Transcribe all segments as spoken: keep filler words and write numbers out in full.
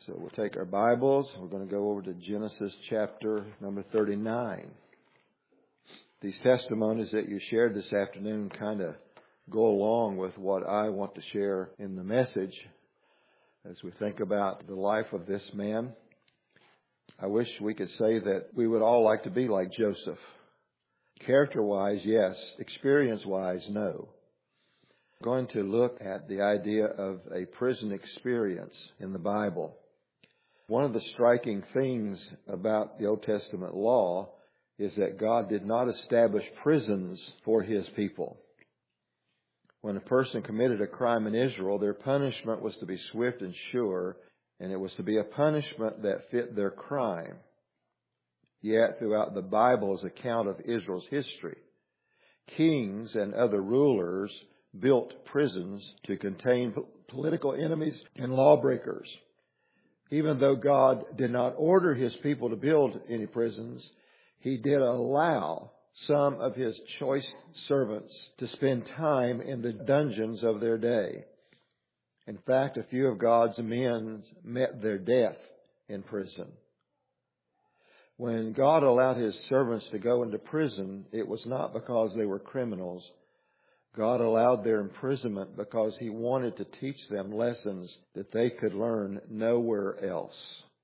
So we'll take our Bibles. We're going to go over to Genesis chapter number thirty-nine. These testimonies that you shared this afternoon kind of go along with what I want to share in the message as we think about the life of this man. I wish we could say that we would all like to be like Joseph. Character-wise, yes. Experience-wise, no. I'm going to look at the idea of a prison experience in the Bible. One of the striking things about the Old Testament law is that God did not establish prisons for His people. When a person committed a crime in Israel, their punishment was to be swift and sure, and it was to be a punishment that fit their crime. Yet, throughout the Bible's account of Israel's history, kings and other rulers built prisons to contain political enemies and lawbreakers. Even though God did not order His people to build any prisons, He did allow some of His choice servants to spend time in the dungeons of their day. In fact, a few of God's men met their death in prison. When God allowed His servants to go into prison, it was not because they were criminals. God allowed their imprisonment because He wanted to teach them lessons that they could learn nowhere else.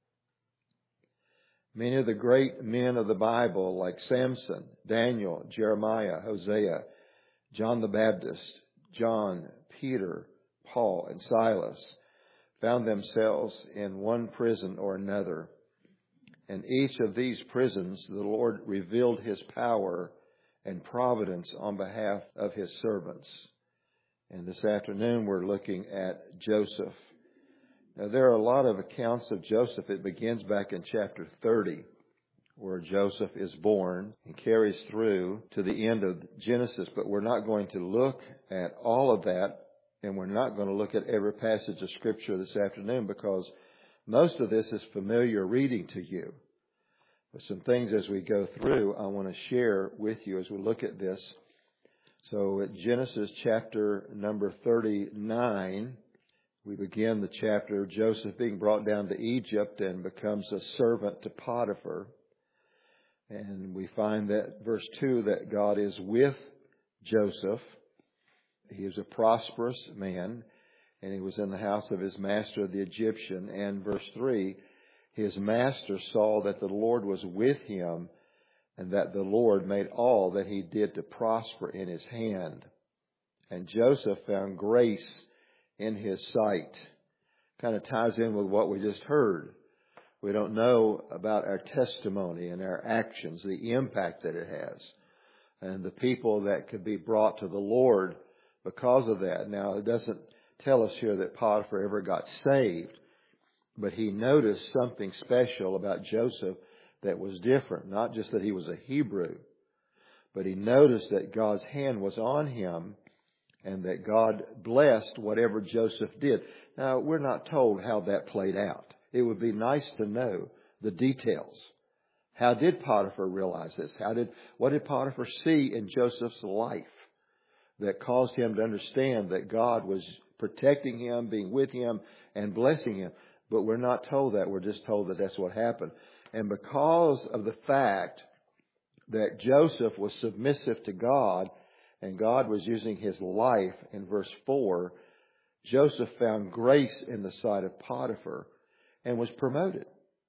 Many of the great men of the Bible, like Samson, Daniel, Jeremiah, Hosea, John the Baptist, John, Peter, Paul, and Silas, found themselves in one prison or another. In each of these prisons, the Lord revealed His power and providence on behalf of His servants. And this afternoon we're looking at Joseph. Now there are a lot of accounts of Joseph. It begins back in chapter thirty, where Joseph is born and carries through to the end of Genesis. But we're not going to look at all of that, and we're not going to look at every passage of Scripture this afternoon because most of this is familiar reading to you. But some things as we go through, I want to share with you as we look at this. So at Genesis chapter number thirty-nine, we begin the chapter, Joseph being brought down to Egypt and becomes a servant to Potiphar. And we find that verse two, that God is with Joseph. He is a prosperous man, and he was in the house of his master, the Egyptian. And verse three, his master saw that the Lord was with him, and that the Lord made all that he did to prosper in his hand. And Joseph found grace in his sight. Kind of ties in with what we just heard. We don't know about our testimony and our actions, the impact that it has, and the people that could be brought to the Lord because of that. Now, it doesn't tell us here that Potiphar ever got saved, but he noticed something special about Joseph that was different. Not just that he was a Hebrew, but he noticed that God's hand was on him and that God blessed whatever Joseph did. Now, we're not told how that played out. It would be nice to know the details. How did Potiphar realize this? How did, what did Potiphar see in Joseph's life that caused him to understand that God was protecting him, being with him, and blessing him? But we're not told that. We're just told that that's what happened. And because of the fact that Joseph was submissive to God and God was using his life, in verse four, Joseph found grace in the sight of Potiphar and was promoted.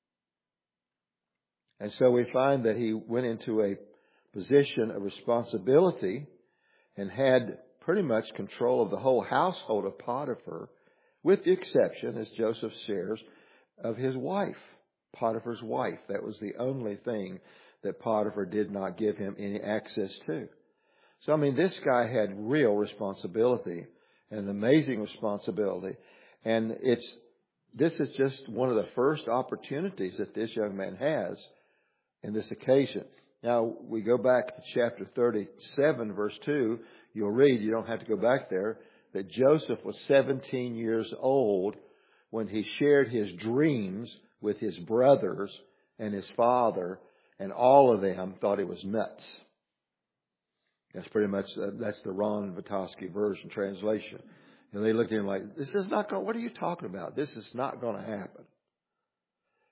And so we find that he went into a position of responsibility and had pretty much control of the whole household of Potiphar, with the exception, as Joseph shares, of his wife, Potiphar's wife. That was the only thing that Potiphar did not give him any access to. So, I mean, this guy had real responsibility, an amazing responsibility. And it's this is just one of the first opportunities that this young man has in this occasion. Now, we go back to chapter thirty-seven, verse two. You'll read, you don't have to go back there, that Joseph was seventeen years old when he shared his dreams with his brothers and his father, and all of them thought he was nuts. That's pretty much, uh, that's the Ron Vitosky version translation. And they looked at him like, this is not going, what are you talking about? This is not going to happen.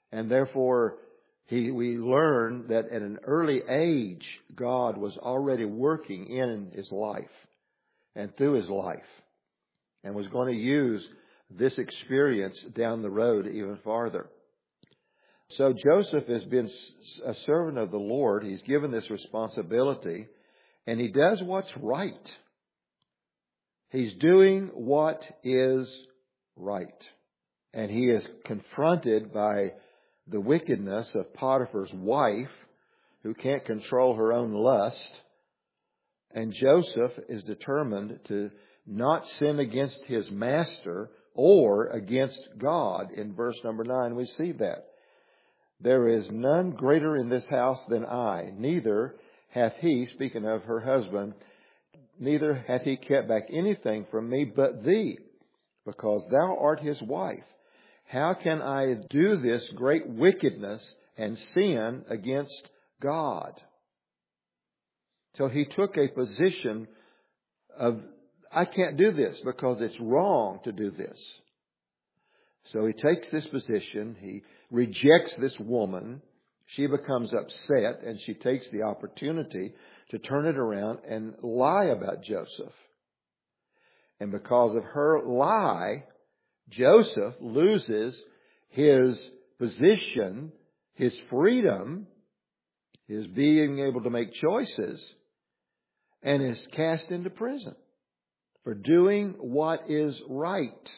And therefore, he, we learn that at an early age, God was already working in his life and through his life, and was going to use this experience down the road even farther. So Joseph has been a servant of the Lord. He's given this responsibility, and he does what's right. He's doing what is right. And he is confronted by the wickedness of Potiphar's wife, who can't control her own lust. And Joseph is determined to not sin against his master or against God. In verse number nine, we see that. There is none greater in this house than I, neither hath he, speaking of her husband, neither hath he kept back anything from me but thee, because thou art his wife. How can I do this great wickedness and sin against God? So he took a position of, I can't do this because it's wrong to do this. So he takes this position. He rejects this woman. She becomes upset, and she takes the opportunity to turn it around and lie about Joseph. And because of her lie, Joseph loses his position, his freedom, his being able to make choices, and is cast into prison for doing what is right.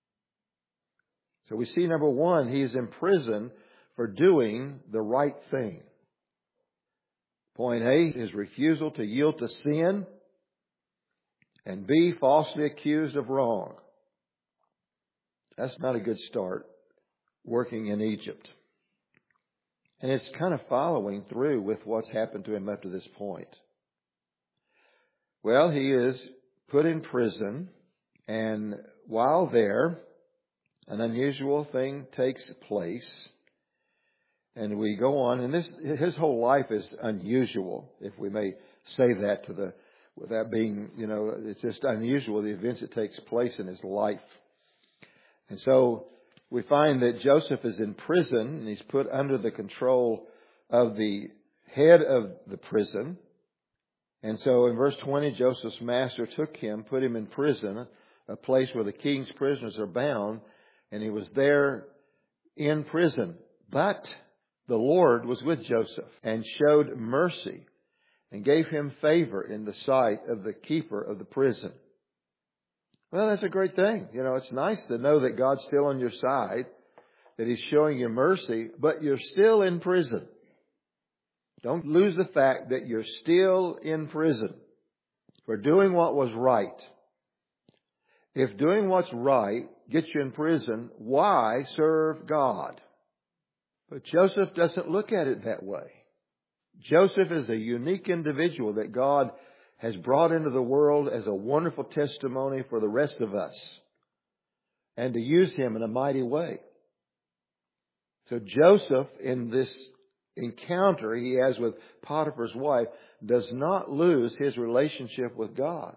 So we see, number one, he is in prison for doing the right thing. Point A, his refusal to yield to sin. And B, falsely accused of wrong. That's not a good start working in Egypt. And it's kind of following through with what's happened to him up to this point. Well, he is put in prison, and while there, an unusual thing takes place. And we go on, and this, his whole life is unusual, if we may say that to the, without being, you know, it's just unusual, the events that takes place in his life. And so we find that Joseph is in prison, and he's put under the control of the head of the prison. And so in verse twenty, Joseph's master took him, put him in prison, a place where the king's prisoners are bound, and he was there in prison. But the Lord was with Joseph and showed mercy and gave him favor in the sight of the keeper of the prison. Well, that's a great thing. You know, it's nice to know that God's still on your side, that He's showing you mercy, but you're still in prison. Don't lose the fact that you're still in prison for doing what was right. If doing what's right gets you in prison, why serve God? But Joseph doesn't look at it that way. Joseph is a unique individual that God has brought into the world as a wonderful testimony for the rest of us, and to use him in a mighty way. So Joseph, in this encounter he has with Potiphar's wife, does not lose his relationship with God.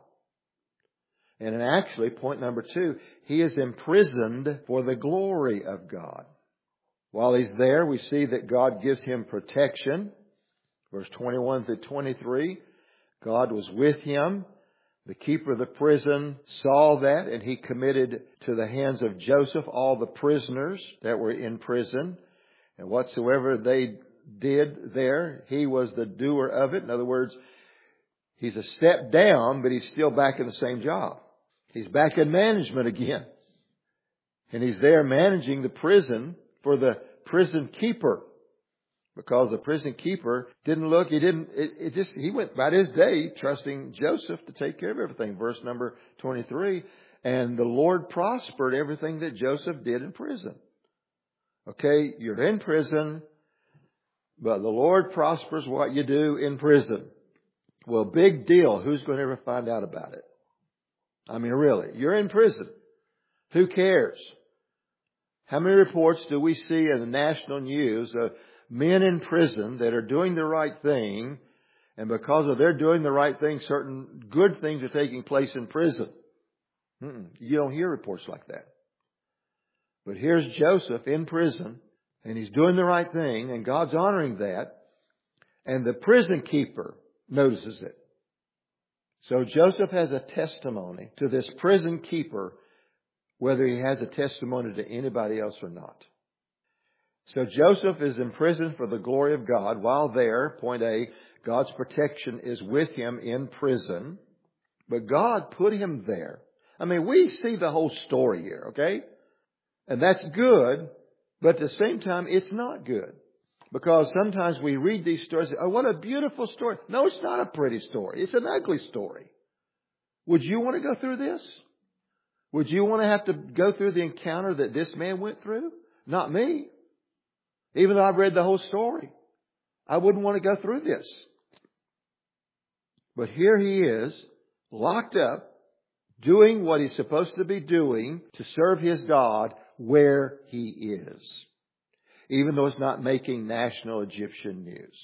And actually, point number two, he is imprisoned for the glory of God. While he's there, we see that God gives him protection. Verse twenty-one through twenty-three, God was with him. The keeper of the prison saw that, and he committed to the hands of Joseph all the prisoners that were in prison. And whatsoever they did there, he was the doer of it. In other words, he's a step down, but he's still back in the same job. He's back in management again. And he's there managing the prison for the prison keeper. Because the prison keeper didn't look, he didn't, it, it just, he went about his day trusting Joseph to take care of everything. Verse number twenty-three, and the Lord prospered everything that Joseph did in prison. Okay, you're in prison, but the Lord prospers what you do in prison. Well, big deal. Who's going to ever find out about it? I mean, really, you're in prison. Who cares? How many reports do we see in the national news of men in prison that are doing the right thing, and because of their doing the right thing, certain good things are taking place in prison? Mm-mm. You don't hear reports like that. But here's Joseph in prison, And he's doing the right thing, and God's honoring that. And the prison keeper notices it. So Joseph has a testimony to this prison keeper, whether he has a testimony to anybody else or not. So Joseph is in prison for the glory of God. While there, point A, God's protection is with him in prison. But God put him there. I mean, we see the whole story here, okay? And that's good, but at the same time, it's not good. Because sometimes we read these stories, oh, what a beautiful story. No, it's not a pretty story. It's an ugly story. Would you want to go through this? Would you want to have to go through the encounter that this man went through? Not me. Even though I've read the whole story, I wouldn't want to go through this. But here he is, locked up, doing what he's supposed to be doing to serve his God where he is. Even though it's not making national Egyptian news.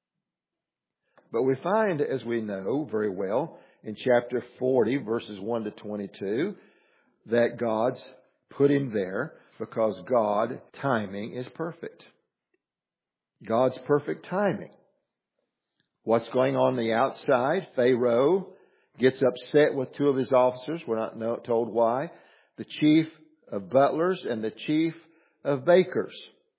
But we find, as we know very well, in chapter forty, verses one to twenty-two, that God's put him there because God's timing is perfect. God's perfect timing. What's going on, on the outside? Pharaoh gets upset with two of his officers. We're not know, told why. The chief of butlers and the chief of bakers.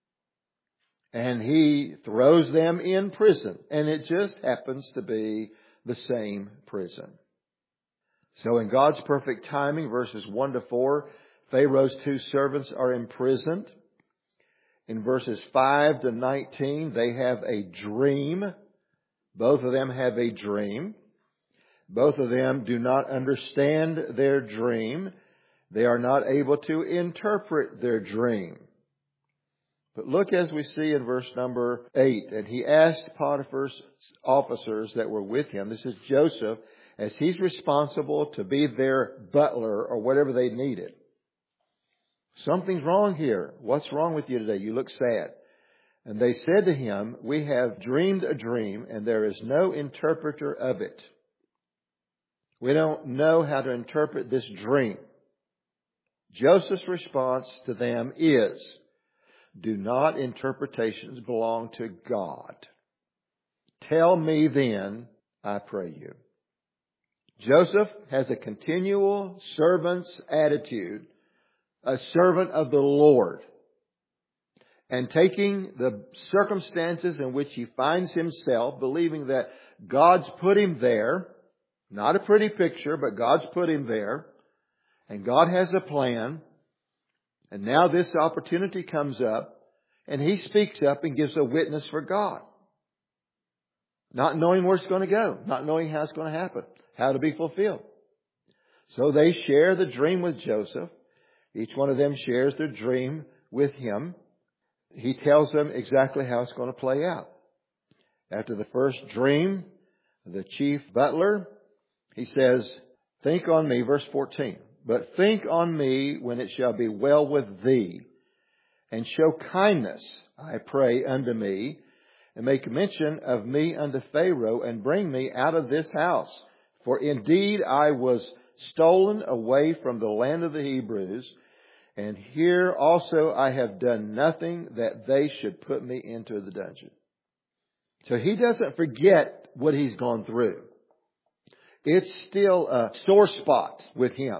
And he throws them in prison. And it just happens to be the same prison. So in God's perfect timing, verses one to four, Pharaoh's two servants are imprisoned. In verses five to nineteen, they have a dream. Both of them have a dream. Both of them do not understand their dream. They are not able to interpret their dream. But look as we see in verse number eight. And he asked Potiphar's officers that were with him, this is Joseph, as he's responsible to be their butler or whatever they needed. Something's wrong here. What's wrong with you today? You look sad. And they said to him, we have dreamed a dream and there is no interpreter of it. We don't know how to interpret this dream. Joseph's response to them is, do not interpretations belong to God? Tell me then, I pray you. Joseph has a continual servant's attitude, a servant of the Lord. And taking the circumstances in which he finds himself, believing that God's put him there, not a pretty picture, but God's put him there, and God has a plan, and now this opportunity comes up, and he speaks up and gives a witness for God. Not knowing where it's going to go, not knowing how it's going to happen, how to be fulfilled. So they share the dream with Joseph. Each one of them shares their dream with him. He tells them exactly how it's going to play out. After the first dream, the chief butler, he says, think on me, verse fourteen, but think on me when it shall be well with thee, and show kindness, I pray, unto me, and make mention of me unto Pharaoh, and bring me out of this house. For indeed I was stolen away from the land of the Hebrews, and here also I have done nothing that they should put me into the dungeon. So he doesn't forget what he's gone through. It's still a sore spot with him.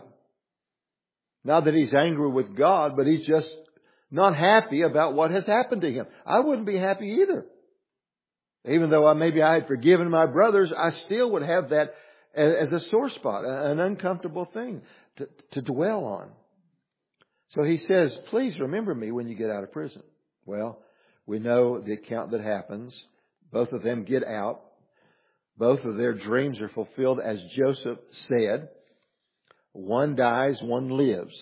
Not that he's angry with God, but he's just not happy about what has happened to him. I wouldn't be happy either. Even though I, maybe I had forgiven my brothers, I still would have that as a sore spot, an uncomfortable thing to, to dwell on. So he says, please remember me when you get out of prison. Well, we know the account that happens. Both of them get out. Both of their dreams are fulfilled as Joseph said. One dies, one lives.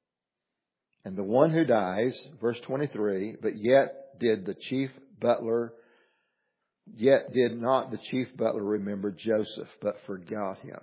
And the one who dies, verse twenty-three, but yet did the chief butler, yet did not the chief butler remember Joseph, but forgot him.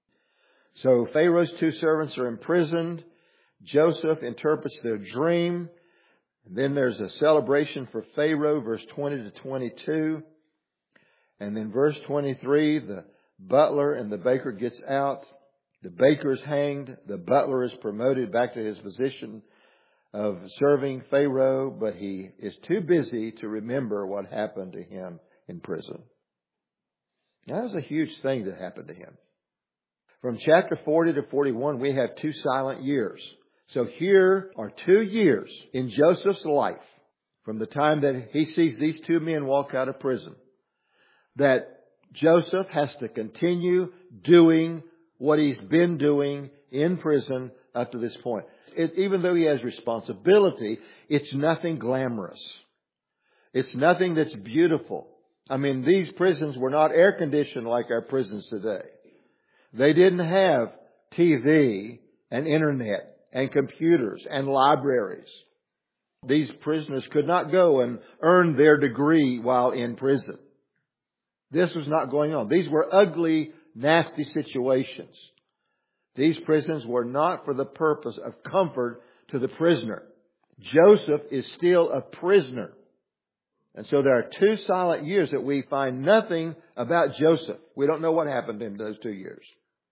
So Pharaoh's two servants are imprisoned. Joseph interprets their dream. And then there's a celebration for Pharaoh, verse twenty to twenty-two. And then verse twenty-three, the butler and the baker gets out. The baker is hanged. The butler is promoted back to his position of serving Pharaoh, but he is too busy to remember what happened to him in prison. That was a huge thing that happened to him. From chapter forty to forty-one, we have two silent years. So here are two years in Joseph's life, from the time that he sees these two men walk out of prison, that Joseph has to continue doing what he's been doing in prison up to this point. It, even though he has responsibility, it's nothing glamorous. It's nothing that's beautiful. I mean, these prisons were not air conditioned like our prisons today. They didn't have T V and internet and computers and libraries. These prisoners could not go and earn their degree while in prison. This was not going on. These were ugly, nasty situations. These prisons were not for the purpose of comfort to the prisoner. Joseph is still a prisoner. And so there are two silent years that we find nothing about Joseph. We don't know what happened to him those two years.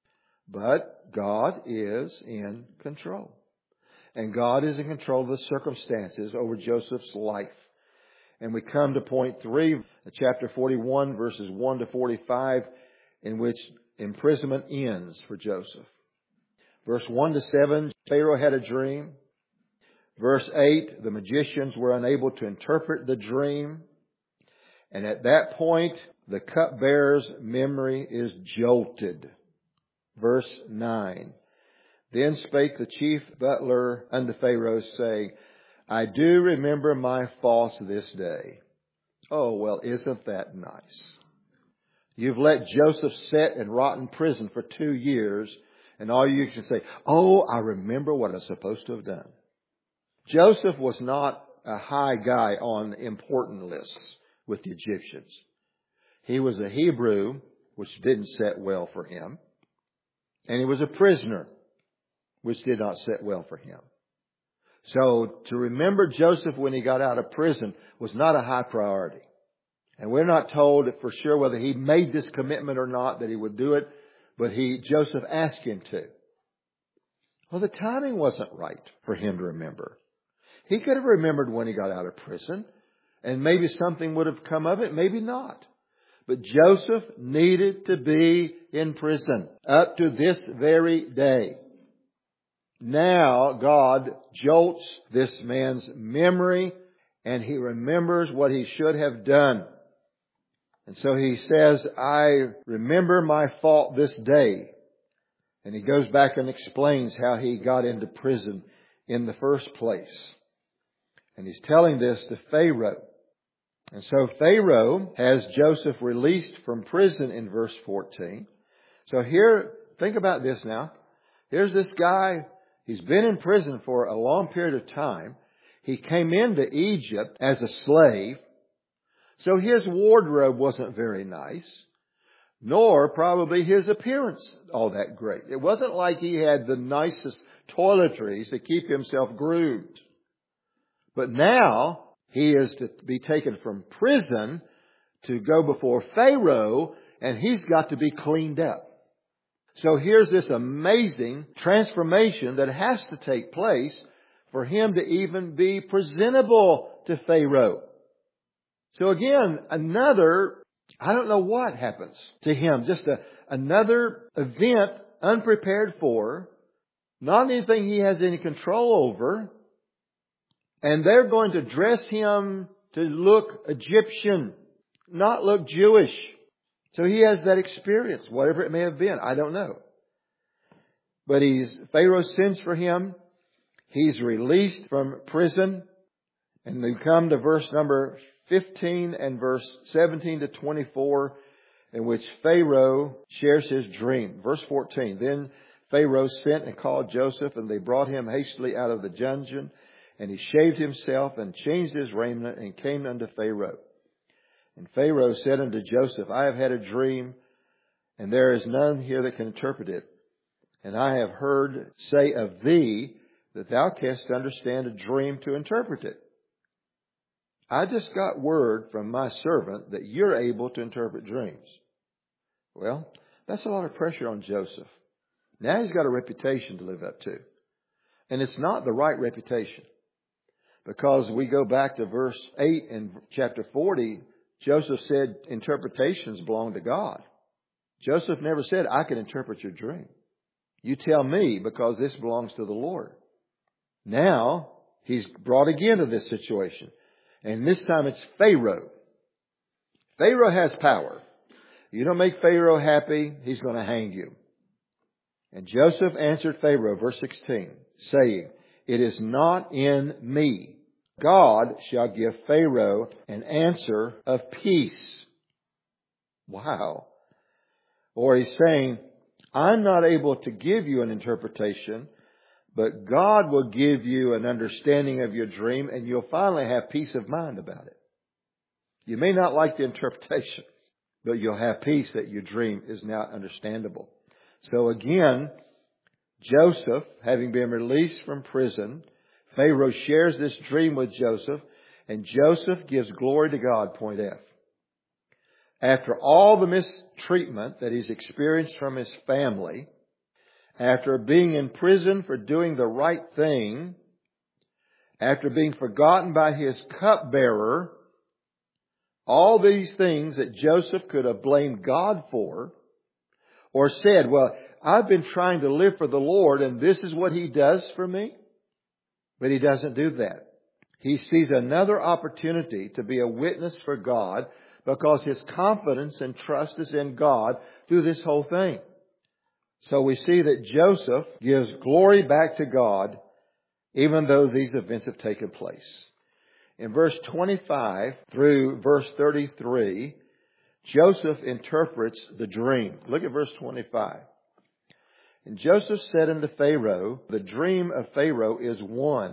But God is in control. And God is in control of the circumstances over Joseph's life. And we come to point three, chapter forty-one, verses one to forty-five, in which imprisonment ends for Joseph. Verse one to seven, Pharaoh had a dream. Verse eight, the magicians were unable to interpret the dream. And at that point, the cupbearer's memory is jolted. Verse nine, then spake the chief butler unto Pharaoh, saying, I do remember my faults this day. Oh, well, isn't that nice? You've let Joseph sit and rot in prison for two years, and all you can say, oh, I remember what I was supposed to have done. Joseph was not a high guy on important lists with the Egyptians. He was a Hebrew, which didn't set well for him. And he was a prisoner, which did not set well for him. So to remember Joseph when he got out of prison was not a high priority. And we're not told for sure whether he made this commitment or not that he would do it, but he, Joseph asked him to. Well, the timing wasn't right for him to remember. He could have remembered when he got out of prison, and maybe something would have come of it, maybe not. But Joseph needed to be in prison up to this very day. Now God jolts this man's memory, and he remembers what he should have done. And so he says, I remember my fault this day. And he goes back and explains how he got into prison in the first place. And he's telling this to Pharaoh. And so Pharaoh has Joseph released from prison in verse fourteen. So here, think about this now. Here's this guy. He's been in prison for a long period of time. He came into Egypt as a slave. So his wardrobe wasn't very nice, nor probably his appearance all that great. It wasn't like he had the nicest toiletries to keep himself groomed. But now he is to be taken from prison to go before Pharaoh, and he's got to be cleaned up. So here's this amazing transformation that has to take place for him to even be presentable to Pharaoh. So again, another, I don't know what happens to him. Just a, another event unprepared for, not anything he has any control over. And they're going to dress him to look Egyptian, not look Jewish. So he has that experience, whatever it may have been. I don't know. But he's, Pharaoh sends for him. He's released from prison. And we come to verse number fifteen and verse seventeen to twenty-four, in which Pharaoh shares his dream. Verse fourteen, then Pharaoh sent and called Joseph, and they brought him hastily out of the dungeon. And he shaved himself and changed his raiment and came unto Pharaoh. And Pharaoh said unto Joseph, I have had a dream, and there is none here that can interpret it. And I have heard say of thee that thou canst understand a dream to interpret it. I just got word from my servant that you're able to interpret dreams. Well, that's a lot of pressure on Joseph. Now he's got a reputation to live up to. And it's not the right reputation. Because we go back to verse eight in chapter forty, Joseph said interpretations belong to God. Joseph never said, I can interpret your dream. You tell me, because this belongs to the Lord. Now, he's brought again to this situation. And this time it's Pharaoh. Pharaoh has power. You don't make Pharaoh happy, he's going to hang you. And Joseph answered Pharaoh, verse sixteen, saying, it is not in me. God shall give Pharaoh an answer of peace. Wow. Or he's saying, I'm not able to give you an interpretation, but God will give you an understanding of your dream, and you'll finally have peace of mind about it. You may not like the interpretation, but you'll have peace that your dream is now understandable. So again, Joseph, having been released from prison, Pharaoh shares this dream with Joseph, and Joseph gives glory to God, point F. After all the mistreatment that he's experienced from his family, after being in prison for doing the right thing, after being forgotten by his cupbearer, all these things that Joseph could have blamed God for, or said, well, I've been trying to live for the Lord and this is what He does for me. But he doesn't do that. He sees another opportunity to be a witness for God because his confidence and trust is in God through this whole thing. So we see that Joseph gives glory back to God even though these events have taken place. In verse twenty-five through verse thirty-three, Joseph interprets the dream. Look at verse twenty-five. And Joseph said unto Pharaoh, the dream of Pharaoh is one.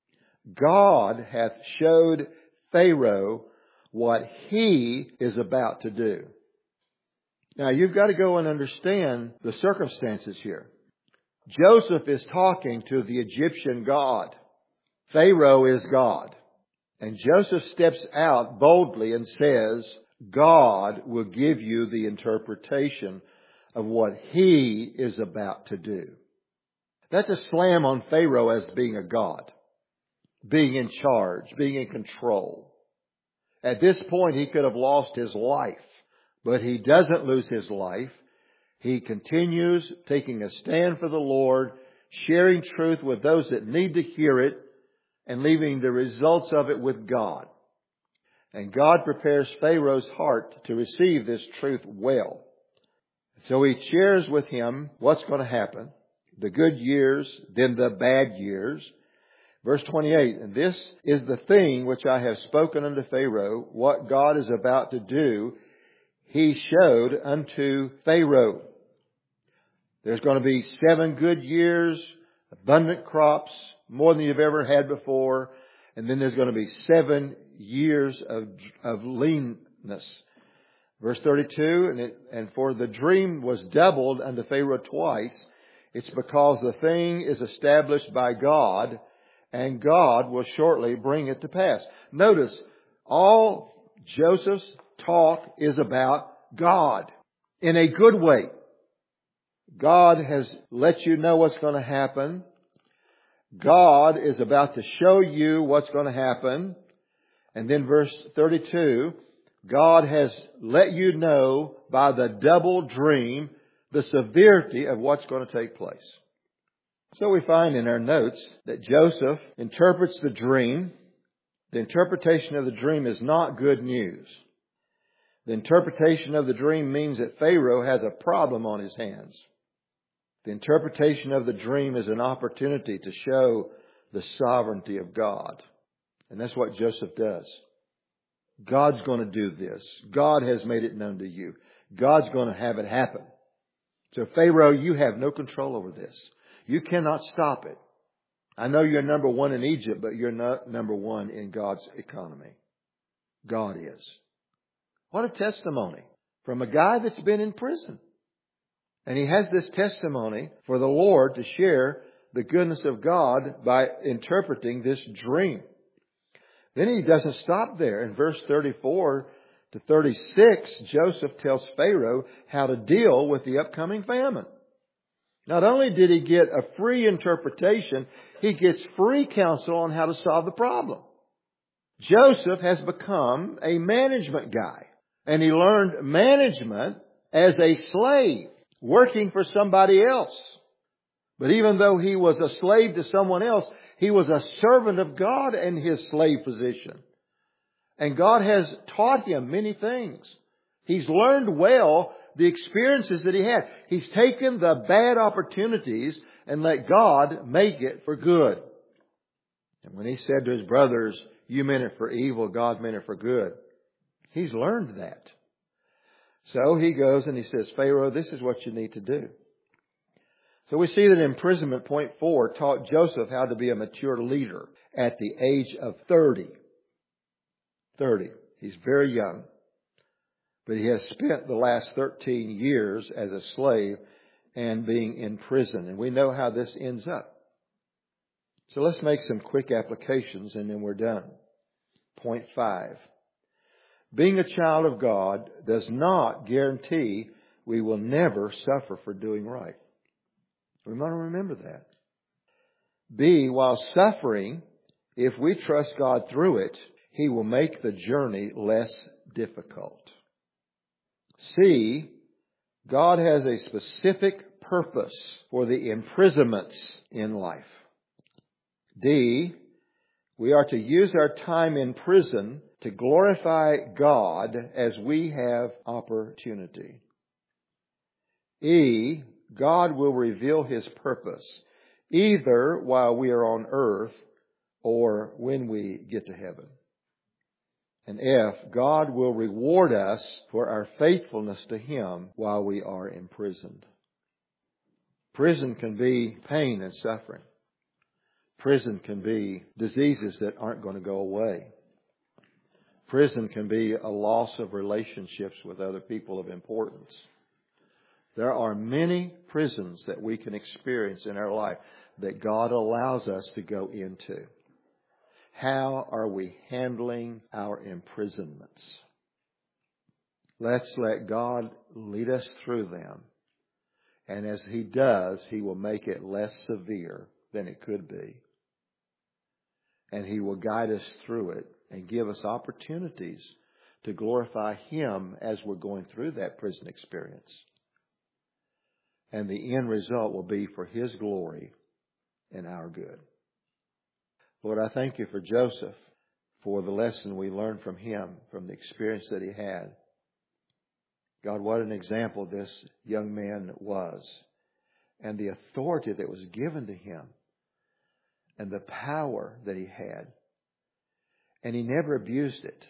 God hath showed Pharaoh what he is about to do. Now you've got to go and understand the circumstances here. Joseph is talking to the Egyptian God. Pharaoh is God. And Joseph steps out boldly and says, God will give you the interpretation of what he is about to do. That's a slam on Pharaoh as being a god, being in charge, being in control. At this point, he could have lost his life, but he doesn't lose his life. He continues taking a stand for the Lord, sharing truth with those that need to hear it, and leaving the results of it with God. And God prepares Pharaoh's heart to receive this truth well. So he shares with him what's going to happen, the good years, then the bad years. Verse twenty-eight, and this is the thing which I have spoken unto Pharaoh, what God is about to do, he showed unto Pharaoh. There's going to be seven good years, abundant crops, more than you've ever had before. And then there's going to be seven years of, of leanness. Verse thirty-two, and, it, and for the dream was doubled unto Pharaoh twice. It's because the thing is established by God, and God will shortly bring it to pass. Notice, all Joseph's talk is about God in a good way. God has let you know what's going to happen. God is about to show you what's going to happen. And then verse thirty-two, God has let you know by the double dream the severity of what's going to take place. So we find in our notes that Joseph interprets the dream. The interpretation of the dream is not good news. The interpretation of the dream means that Pharaoh has a problem on his hands. The interpretation of the dream is an opportunity to show the sovereignty of God. And that's what Joseph does. God's going to do this. God has made it known to you. God's going to have it happen. So Pharaoh, you have no control over this. You cannot stop it. I know you're number one in Egypt, but you're not number one in God's economy. God is. What a testimony from a guy that's been in prison. And he has this testimony for the Lord to share the goodness of God by interpreting this dream. Then he doesn't stop there. In verse thirty-four to thirty-six, Joseph tells Pharaoh how to deal with the upcoming famine. Not only did he get a free interpretation, he gets free counsel on how to solve the problem. Joseph has become a management guy. And he learned management as a slave, working for somebody else. But even though he was a slave to someone else, he was a servant of God in his slave position. And God has taught him many things. He's learned well the experiences that he had. He's taken the bad opportunities and let God make it for good. And when he said to his brothers, you meant it for evil, God meant it for good, he's learned that. So he goes and he says, Pharaoh, this is what you need to do. So we see that imprisonment, point four, taught Joseph how to be a mature leader at the age of thirty. thirty. He's very young. But he has spent the last thirteen years as a slave and being in prison. And we know how this ends up. So let's make some quick applications and then we're done. Point five. Being a child of God does not guarantee we will never suffer for doing right. We want to remember that. B, while suffering, if we trust God through it, He will make the journey less difficult. C, God has a specific purpose for the imprisonments in life. D, we are to use our time in prison to glorify God as we have opportunity. E, God will reveal His purpose either while we are on earth or when we get to heaven. And F, God will reward us for our faithfulness to Him while we are imprisoned. Prison can be pain and suffering. Prison can be diseases that aren't going to go away. Prison can be a loss of relationships with other people of importance. There are many prisons that we can experience in our life that God allows us to go into. How are we handling our imprisonments? Let's let God lead us through them. And as He does, He will make it less severe than it could be. And He will guide us through it and give us opportunities to glorify Him as we're going through that prison experience. And the end result will be for His glory and our good. Lord, I thank You for Joseph, for the lesson we learned from him, from the experience that he had. God, what an example this young man was, and the authority that was given to him, and the power that he had. And he never abused it.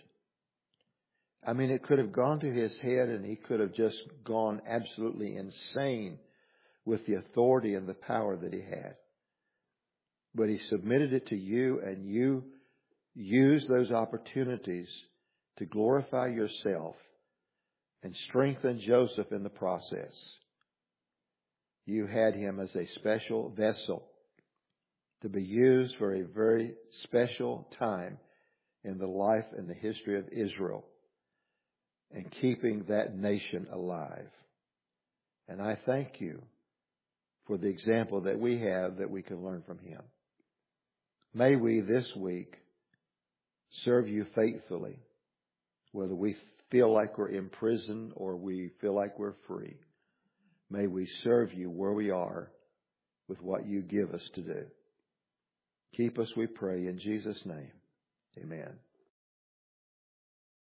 I mean, it could have gone to his head and he could have just gone absolutely insane with the authority and the power that he had. But he submitted it to You, and You used those opportunities to glorify Yourself and strengthen Joseph in the process. You had him as a special vessel to be used for a very special time in the life and the history of Israel and keeping that nation alive. And I thank You for the example that we have that we can learn from him. May we this week serve You faithfully, whether we feel like we're in prison or we feel like we're free. May we serve You where we are with what You give us to do. Keep us, we pray, in Jesus' name. Amen.